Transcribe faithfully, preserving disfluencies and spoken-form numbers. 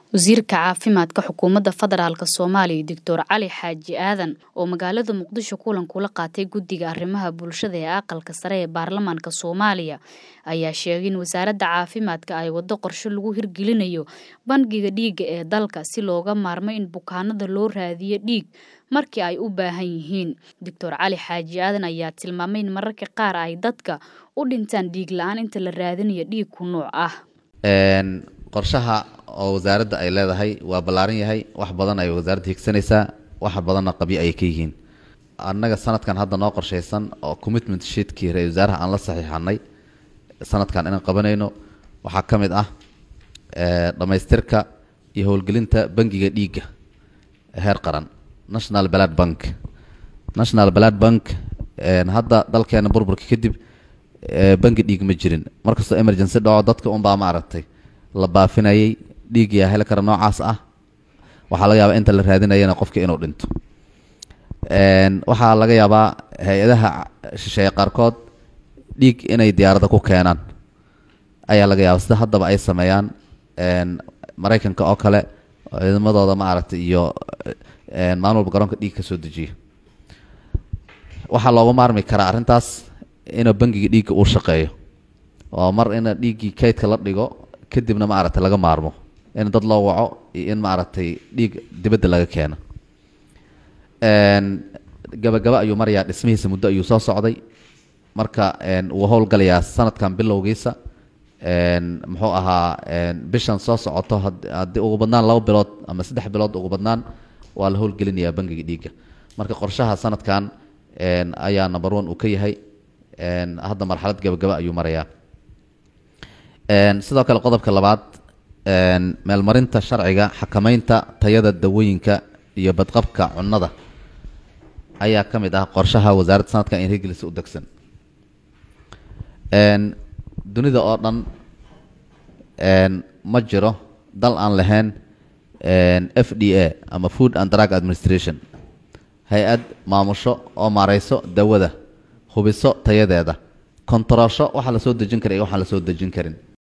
wasiirka caafimaadka xukuumadda federaalka Soomaaliya Doctor Cali Xaaji Aadan oo magaalada Muqdisho kulan kula qaatay guddiga arrimaha bulshada ee aqalka sare ee baarlamaanka Soomaaliya ayaa sheegay in wasaaradda caafimaadka ay wado qorshe lagu hirgelinayo bangiga dhiigga ee dalka si looga maarmo in bukaanada loo raadiyo dhiig markii ay u baahan yihiin. Doctor Cali Xaaji Aadan ayaa tilmaamay in mararka qaar ay dadka u dhintaan dhiig la'aan inta la raadinayo dhiig ku nooc ah. een qorshaha oo wasaaradda ay leedahay waa balaaran yahay, wax badan ay wasaaradda higsanaysaa, wax badanna qabiyo ay ka yihiin. annaga sanadkan hadda noo qorshaysan oo commitment sheetkii ra'iisul wasaaraha aan la saxiixanay sanadkan inaan qabanayno waxaa ka mid ah ee dhamaystirka iyo howlgelinta bangiga dhiigga heer qaran National Blood Bank. National Blood Bank een hadda dalkeena burburka kadib bangi dhiig ma jirin, markastoo emergency dhaco dadka un baa ma aragtay la baafinayay dhiig yaa heli kara noocaas ah, waxaa laga yaabaa inta la raadinayana qofka inuu dhinto. een waxaa laga yaabaa hay-adaha shisheeye qaarkood dhiig inay diyaaradda ku keenaan ayaa laga yaabaa sida haddaba ay sameeyaan een Mareykanka oo kale ciidamadooda ma aragtay iyo een maalin walba garoonka dhiig ka soo dejiya. waxaa looga maarmi karaa arrintaas in bangiga dhiigga uu shaqeeyo oo mar in dhiiggii kaydka la dhigo kadibna ma aragtay laga maarmo in dad loo waco iyo in ma aragtay dhiig dibadda laga keeno. een gabagaba ayuu marayaa dhismihiisa muddo ayuu soo socday, marka een uu howlgalayaa sanadkan bilowgiisa. een muxuu ahaa een bishan soo socoto haddii ugu badnaan laba bilood ama saddex bilood ugu badnaan waa la howlgelinayaa bangiga dhiigga. marka qorshaha sanadkan een ayaa number one uu ka yahay, een hadda marxalad gabagaba ayuu marayaa. een sidoo kale qodobka labaad een meelmarinta sharciga xakamaynta tayada dawooyinka iyo badqabka cunnada ayaa ka mid ah qorshaha wasaaradda sanadkan in hirgelisa u degsan. een dunida oo dhan een ma jiro dal aan lahayn een F D A ama Food and Drug Administration, hay-ad maamusho oo maareyso dawada, hubiso tayadeeda, kontarasho waxa la soo dejin karay iyo waxa la soo dejin karin.